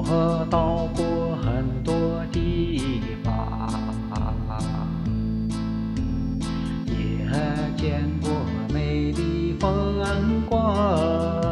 我到过很多地方，也见过美丽风光。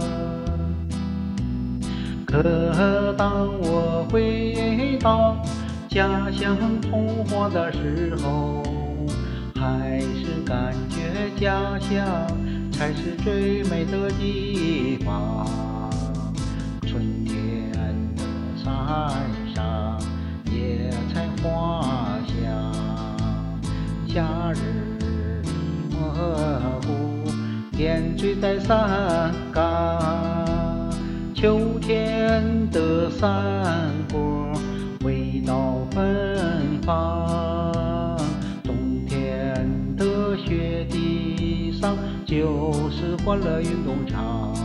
可当我回到家乡童话的时候，还是感觉家乡才是最美的地方。春天的山上野菜花香，夏日里蘑菇点缀在山岗，秋天的山果味道芬芳，冬天的雪地上就是欢乐运动场。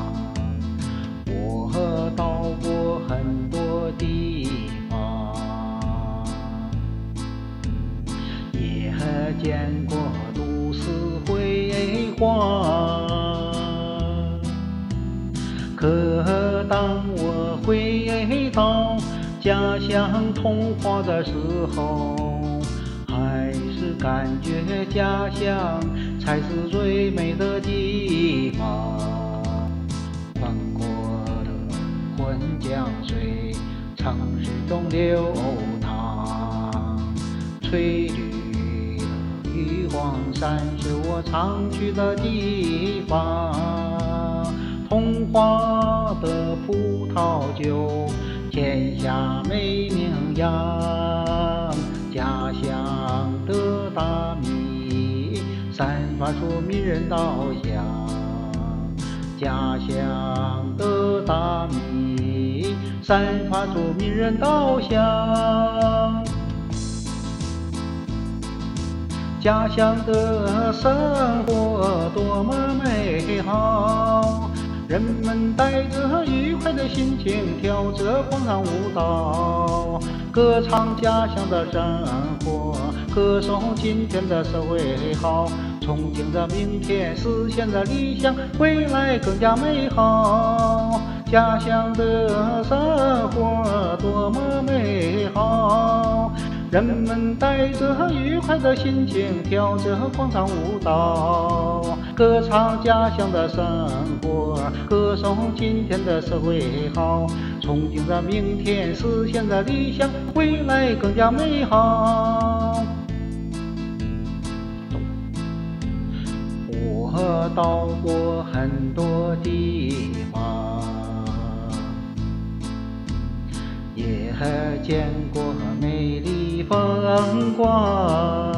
我到过很多地方，也见过都市辉煌。可当我回到家乡童话的时候，还是感觉家乡才是最美的地方。宽阔的浑江水，长水中流淌，翠绿的玉皇山是我常去的地方。童话的葡萄酒，天下美名扬。家乡的大米，散发出迷人稻香。家乡的大米，散发出迷人稻香。家乡的生活多么美好，人们带着愉快的心情跳着广场舞蹈，歌唱家乡的生活，歌颂今天的社会好，憧憬着明天实现着理想，未来更加美好。家乡的生活多么美好，人们带着愉快的心情跳着广场舞蹈，歌唱家乡的生活，歌颂今天的社会好，憧憬着明天实现着理想，未来更加美好。我到过很多地方，也见过美丽风光。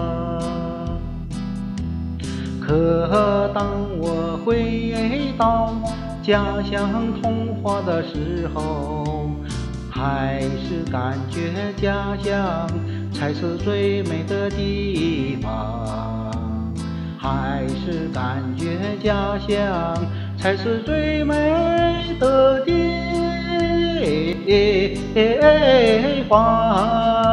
可当我回到家乡童话的时候，还是感觉家乡才是最美的地方，还是感觉家乡才是最美的地方。